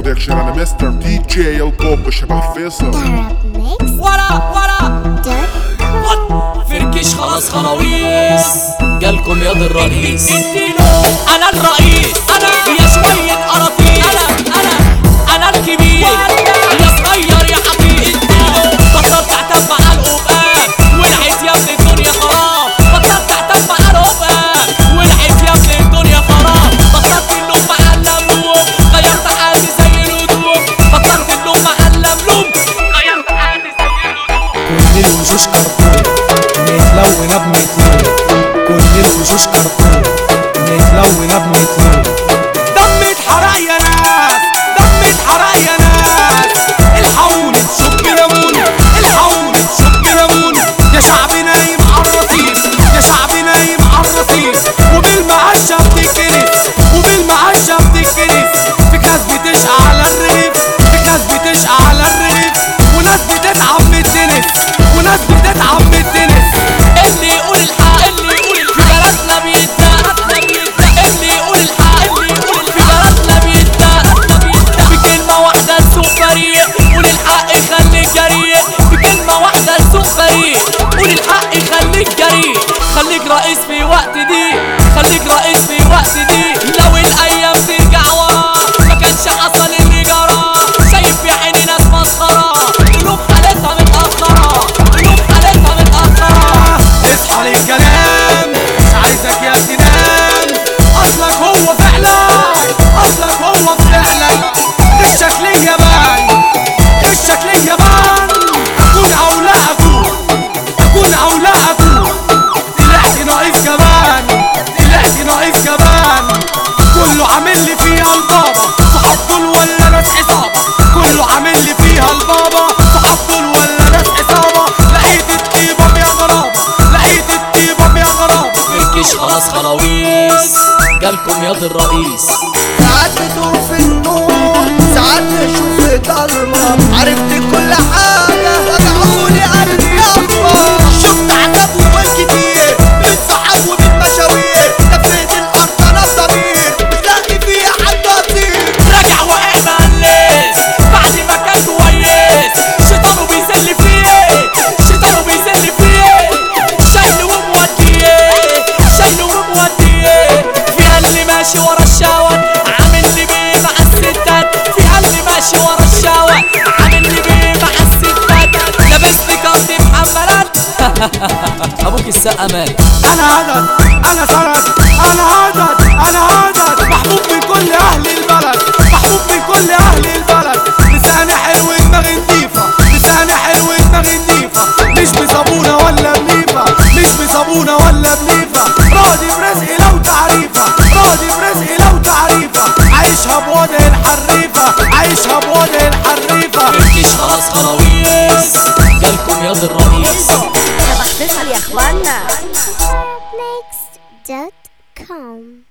برودكشن. انا مستر دي جي البوب شبه فيصل. ورا فركش خلاص خلاويص جالكم ياض الرئيس. انا الرئيس يا شوية قراطيس. انا الكبير يا صغير يا حبيب. بطلت تعتب مع القبقان ولعت يا ابن الدنيا خراب. بطلت تعتب مع القبقان ولعت يا ابن الدنيا خراب. بطلت اللوم مع اللملوم غيرت حالي زي الهدوم. بطلت اللوم مع اللملوم غيرت حالي زي الهدوم. كل الوشوش كرتون متلونة بمتلون. كل الوشوش كرتون متلونة بمتلون. دم اتحرق يا ناس، دم اتحرق يا ناس. الحقوني تشك ليموني، الحقوني تشك ليموني. يا شعب نايم عالرصيف، يا شعب نايم عالرصيف. وبالمعشة بتكنس، وبالمعشة بتكنس. في كاس بتشقى على الرغيف، في كاس بتشقى على الرغيف. وناس بتتعب من التنس، وناس بتتعب من التنس. اللي يقول الحق، اللي يقول الحق في بلدنا بيتدق. اللي يقول الحق، اللي يقول في بلدنا بيتدق. بكلمة واحدة السوق فريق، قول الحق خليك جريء. بكلمة واحدة السوق فريق، قول الحق خليك جريء. خليك رئيس في وقت دي، خليك رئيس في وقت دي. لو الأيام ترجع ورا ما كانش حصل اللي جرى. شايف يا عيني ناس مسخرة، قلوب حالتها متأخرة، قلوب حالتها متأخرة. اصحى للكلام مش عايزك يا تنام. أصلك هو فعلا، أصلك هو فعلا. الشكل اليابان، الشكل اليابان. أكون أو لا أكون، أكون أو لا أكون. طلعت ناقص كمان، طلعت ناقص كمان. كله عامل لي فيها البابا، صحاب دول ولا ناس عصابة. كله عامل لي فيها البابا، صحاب دول ولا ناس عصابة. لقيت الطيبة يا غرابة، لقيت الطيبة يا غرابة. فركش خلاص خلاويص جالكم ياض الرئيس. ساعات بتوه في النور، ساعات بشوف ضلمة. عرفت كل حاجة وجعوني قلبي يابا. شفت عذاب وكتير من صحاب ومن مشاوير. لفيت الأرض أنا الضمير مش لاقي فيها حد أطير. راجع واقع مهلس بعد ما كان كويس. شيطانه بيذل فيه، شيطانه بيذل فيه. شايله وموديه، شايله وموديه. فيها اللي ماشي ورا الشهوات عامل لي بيه مع الستات. فيها اللي ماشي ورا الشهوات عامل لي بيه مع الستات. لابس لي كارت محملات ابوك السقا مال. أنا عدد، أنا سند، أنا عدد، أنا عدد. محبوب من كل أهل البلد، محبوب من كل أهل البلد. لساني حلو دماغي نضيفة، لساني حلو دماغي نضيفة. مش بصابونة ولا بليفة، مش بصابونة ولا بليفة. راضي برزقي لو تعريفة، راضي برزقي لو تعريفة. عايشها بوضع الحريفة، عايشها بوضع الحريفة. فركش خلاص خلاويص جالكم ياض الرئيس. صباح الخير يا اخوانا. Next.com